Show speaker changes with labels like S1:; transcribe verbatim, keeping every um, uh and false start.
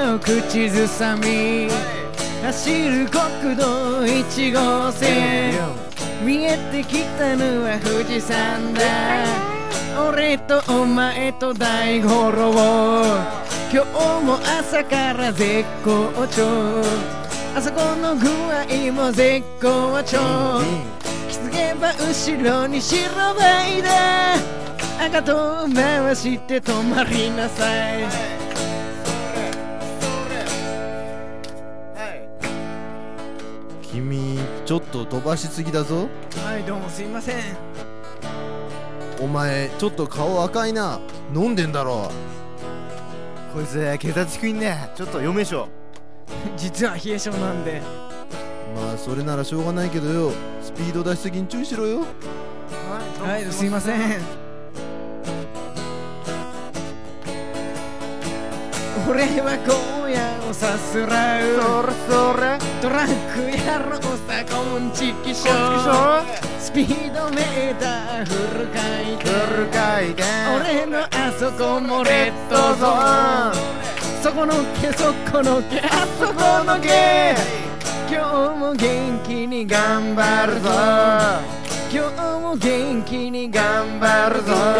S1: の口ずさみ走る国道いち号線見えてきたのは富士山だ俺とお前と大五郎今日も朝から絶好調あそこの具合も絶好調気づけば後ろに白バイだ赤と回して止まりなさい
S2: 君ちょっと飛ばしすぎだぞ。
S1: はいどうもすいません
S2: お前ちょっと顔赤いな。飲んでんだろ。
S3: こいつ警察局員ねちょっと読めしょ。
S1: 実は冷え性なんで
S2: まあそれならしょうがないけどよスピード出しすぎに注意しろよ。
S1: はいすいません俺は荒野をさすらう
S3: それそれ
S1: トラック野郎さこんちきしょスピードメーターフル回転
S3: フル回転
S1: 俺のあそこもレッドゾーンそこのけそこのけあそこのけ今日も元気に頑張るぞ今日も元気に頑張るぞ